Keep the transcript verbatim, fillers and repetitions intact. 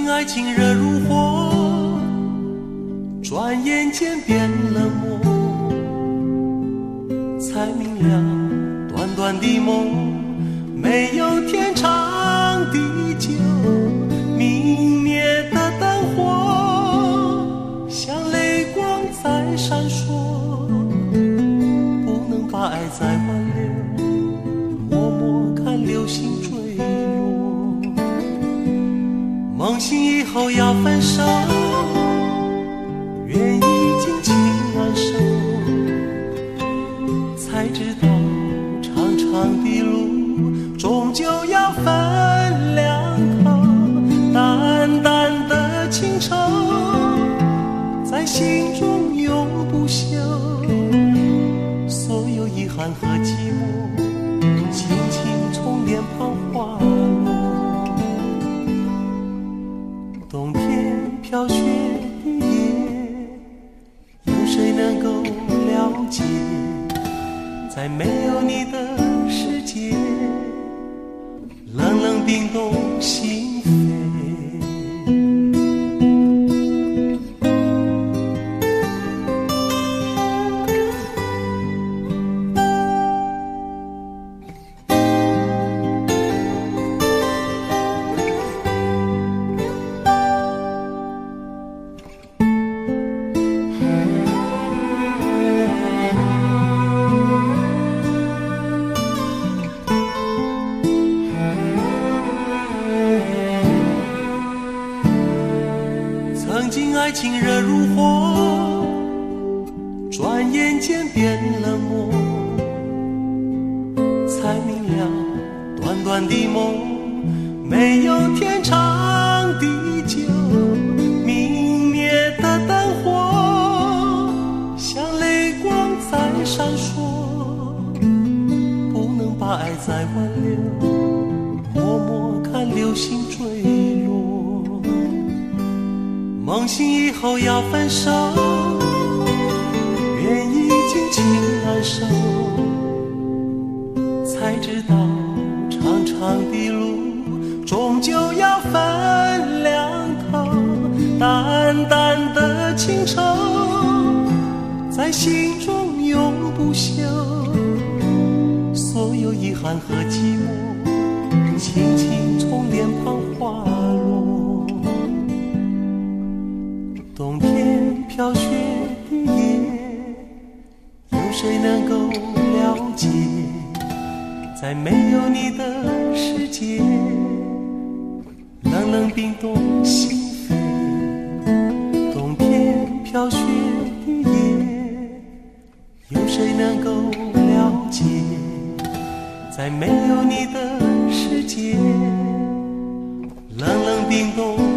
爱情热如火，转眼间变冷漠，才明了短短的梦没有天长地久，明灭的灯火像泪光在闪烁，不能把爱再挽留，默默看流星坠落。梦醒以后要分手，愿已经情难收，才知道长长的路终究要分两头，淡淡的情愁在心中永不休，所有遗憾和寂寞轻轻从脸庞滑落。冬天飘雪的夜，有谁能够了解，在没有你的世界，冷冷冰冻心扉。曾经爱情热如火，转眼间变冷漠，才明了短短的梦没有天长地久，明灭的灯火像泪光在闪烁，不能把爱再挽留，默默看流星坠落。梦醒以后要分手，愿已经情难收，才知道长长的路终究要分两头，淡淡的情愁在心中永不休，所有遗憾和寂寞轻轻从脸庞滑落。冬天飘雪的夜，有谁能够了解，在没有你的世界，冷冷冰冻心扉。冬天飘雪的夜，有谁能够了解，在没有你的世界，冷冷冰冻